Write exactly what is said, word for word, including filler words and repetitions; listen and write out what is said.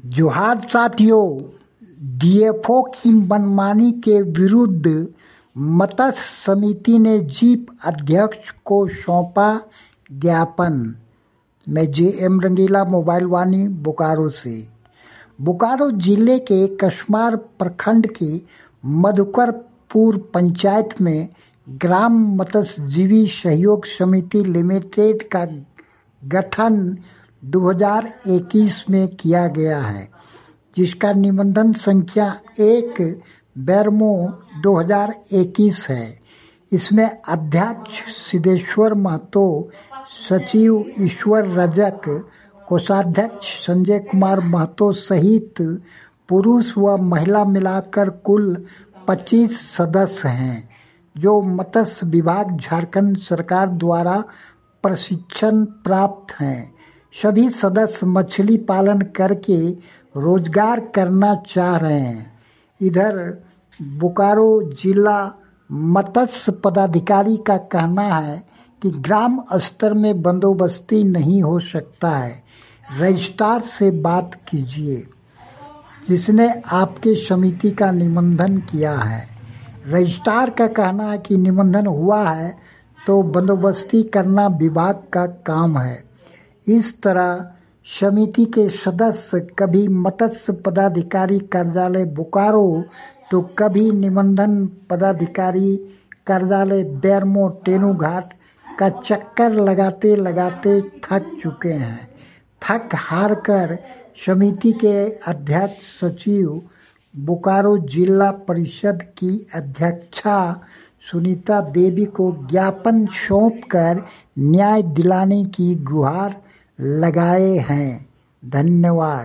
जोहार साथियों, डीएफओ की मनमानी के विरुद्ध मत्स्य समिति ने जीप अध्यक्ष को सौंपा ज्ञापन। मैं J M Rangila, mobile Vaani, Bokaro से। बोकारो जिले के कस्मार प्रखंड की मधुकरपुर पंचायत में ग्राम मत्स्यजीवी सहयोग समिति लिमिटेड का गठन दो हज़ार इक्कीस में किया गया है, जिसका निबंधन संख्या एक बैरमो दो हज़ार इक्कीस है। इसमें अध्यक्ष सिद्धेश्वर महतो, सचिव ईश्वर रजक, कोषाध्यक्ष संजय कुमार महतो सहित पुरुष व महिला मिलाकर कुल पच्चीस सदस्य हैं, जो मत्स्य विभाग झारखंड सरकार द्वारा प्रशिक्षण प्राप्त हैं। सभी सदस्य मछली पालन करके रोजगार करना चाह रहे हैं। इधर बोकारो जिला मत्स्य पदाधिकारी का कहना है कि ग्राम स्तर में बंदोबस्ती नहीं हो सकता है, रजिस्ट्रार से बात कीजिए जिसने आपके समिति का निबंधन किया है। रजिस्ट्रार का कहना है कि निबंधन हुआ है तो बंदोबस्ती करना विभाग का काम है। इस तरह समिति के सदस्य कभी मत्स्य पदाधिकारी कार्यालय बोकारो तो कभी निबंधन पदाधिकारी कार्यालय बैरमो टेनू घाट का चक्कर लगाते लगाते थक चुके हैं। थक हार कर समिति के अध्यक्ष सचिव बोकारो जिला परिषद की अध्यक्षा सुनीता देवी को ज्ञापन सौंपकर न्याय दिलाने की गुहार लगाए हैं। धन्यवाद।